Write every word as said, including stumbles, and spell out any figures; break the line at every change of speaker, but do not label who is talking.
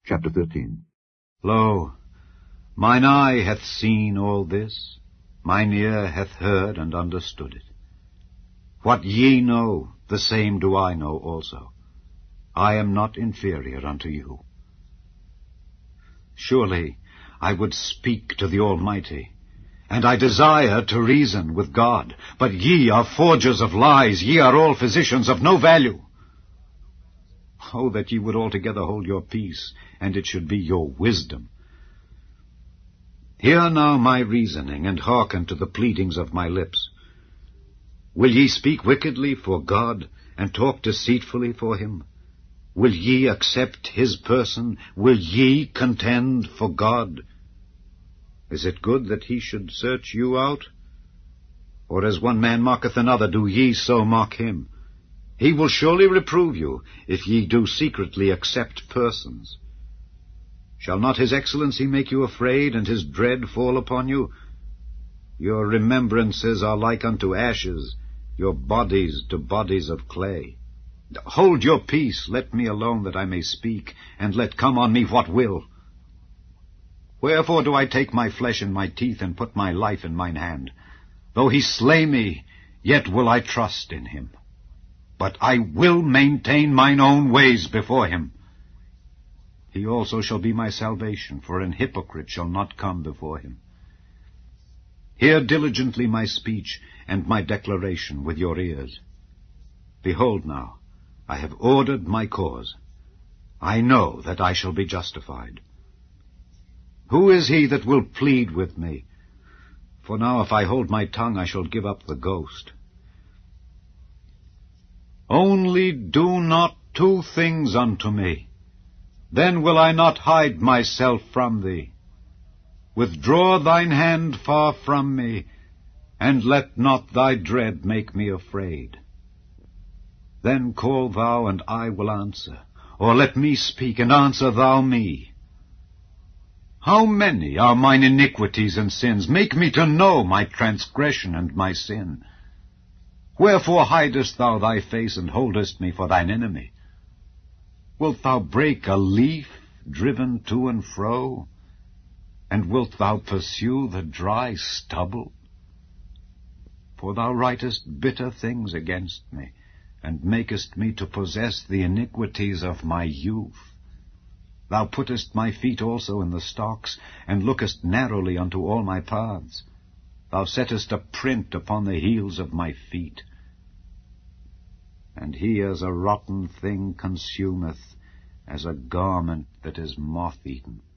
Chapter thirteen.
Lo, mine eye hath seen all this, mine ear hath heard and understood it. What ye know, the same do I know also. I am not inferior unto you. Surely I would speak to the Almighty, and I desire to reason with God. But ye are forgers of lies, ye are all physicians of no value. Oh, that ye would altogether hold your peace, and it should be your wisdom. Hear now my reasoning, and hearken to the pleadings of my lips. Will ye speak wickedly for God, and talk deceitfully for him? Will ye accept his person? Will ye contend for God? Is it good that he should search you out? Or as one man mocketh another, do ye so mock him? He will surely reprove you, if ye do secretly accept persons. Shall not his excellency make you afraid, and his dread fall upon you? Your remembrances are like unto ashes, your bodies to bodies of clay. Hold your peace, let me alone that I may speak, and let come on me what will. Wherefore do I take my flesh in my teeth, and put my life in mine hand? Though he slay me, yet will I trust in him. But I will maintain mine own ways before him. He also shall be my salvation, for an hypocrite shall not come before him. Hear diligently my speech, and my declaration with your ears. Behold now, I have ordered my cause. I know that I shall be justified. Who is he that will plead with me? For now if I hold my tongue, I shall give up the ghost. Only do not two things unto me, then will I not hide myself from thee. Withdraw thine hand far from me, and let not thy dread make me afraid. Then call thou, and I will answer, or let me speak, and answer thou me. How many are mine iniquities and sins? Make me to know my transgression and my sin. Wherefore hidest thou thy face, and holdest me for thine enemy? Wilt thou break a leaf driven to and fro? And wilt thou pursue the dry stubble? For thou writest bitter things against me, and makest me to possess the iniquities of my youth. Thou puttest my feet also in the stocks, and lookest narrowly unto all my paths. Thou settest a print upon the heels of my feet. And he as a rotten thing consumeth, as a garment that is moth-eaten.